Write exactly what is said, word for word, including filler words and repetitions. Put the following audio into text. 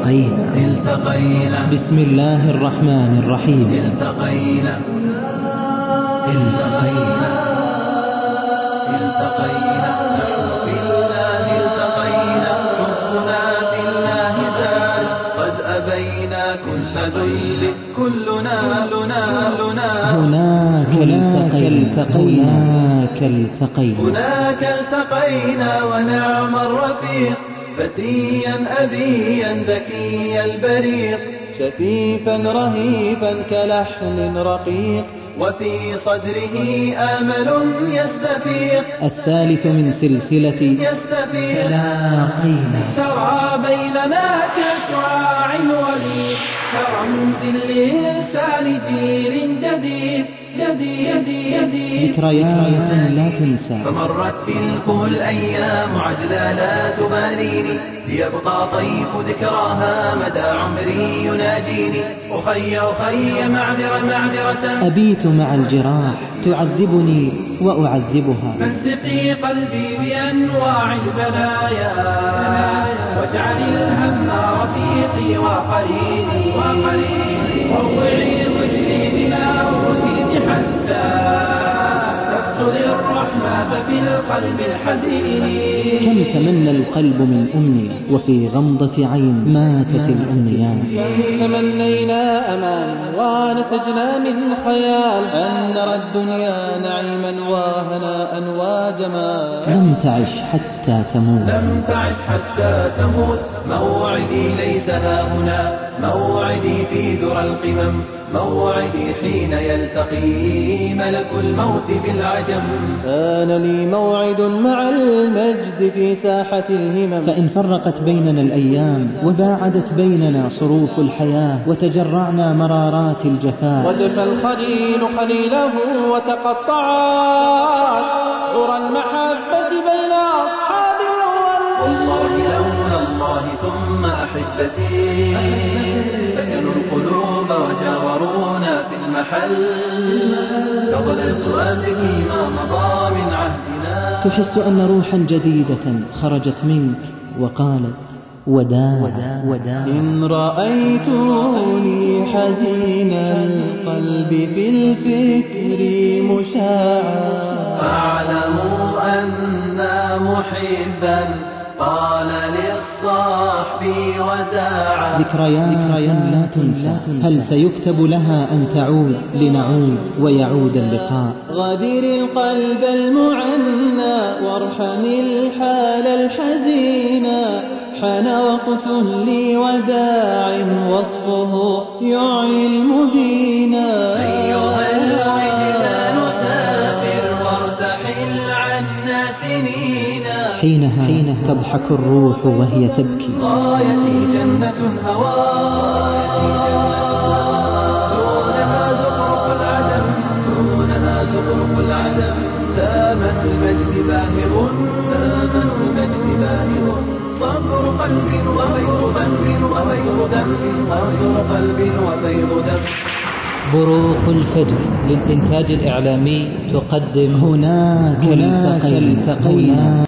التقينا التقينا بسم الله الرحمن الرحيم. التقينا التقينا التقينا نحن في الله التقينا، حبنا في الله زاد، قد أبينا كل ذل، كلنا لنا لنا هناك التقينا هناك التقينا هناك التقينا ونعم الرفيق، فتيا أبيا ذكي البريق، شفيفا رهيفا كلحن رقيق، وفي صدره آمل يستفيق. الثالث من سلسلة يستفيق تلاقينا سرى بيننا كشعاع وليد، كرمز لإنسان جيل جديد جديد جديد، ذكريات لا تنسى. فمرت تلكم الأيام عجلا لا تباليني، ليبقى طيف ذكراها مدى عمري يناجيني. أخي أخي معذرة معذرة، أبيت مع الجراح تعذبني وأعذبها، فاسقي قلبي بأنواع البلايا، واجعل الهم رفيقي وقريني ووعي وجدي بما أوتيت حتى تقتل الرحمة في القلب الحزين. كم تمنى القلب من أمنية وفي غمضة عين ماتت الأمنيات. تمنينا أمان ونسجنا من خيال، أن نرى الدنيا نعيما وهناء وجمال. لم تعش حتى تموت لم تعش حتى تموت، موعدي ليس ها هنا، موعدي في ذرى القمم، موعدي حين يلتقي ملك الموت بالعجم. كان لي موعد مع المجد في ساحة الهمم، فإن فرقت بيننا الأيام وباعدت بيننا صروف الحياة وتجرعنا مرارات الجفاء، وجف الخليل خليله وتقطعت عرى المحبة بين أصحاب الأول. والله لولا الله ثم أحبتي سجنوا القلوب وجاورونا في المحل، فظللت أبكي ما مضى من عهدنا. تحس أن روحا جديدة خرجت منك وقالت وداع وداع. إن رأيتني حزين القلب في الفكر مشاعا، فاعلموا أن محبا قال للصاحب وداعا. ذكريات لا تنسى، هل سيكتب لها أن تعود لنعود ويعود اللقاء؟ غادر القلب المعنى وارحم الحال الحزينا، حان وقت لوداع وصفه يعي المبينا. أيها الوجدان سافر وارتحل عنا سنينا، حينها, حينها تضحك الروح وهي تبكي. غايتي جنة هواء، دونها زخرف العدم، دونها زخرف العدم. ثامن المجد باهر، ثامن المجد باهر، صبر قلب وبيض قلب وبيض دم، صبر قلب وبيض دم. بروق الفجر للإنتاج الإعلامي تقدم هناك التقينا.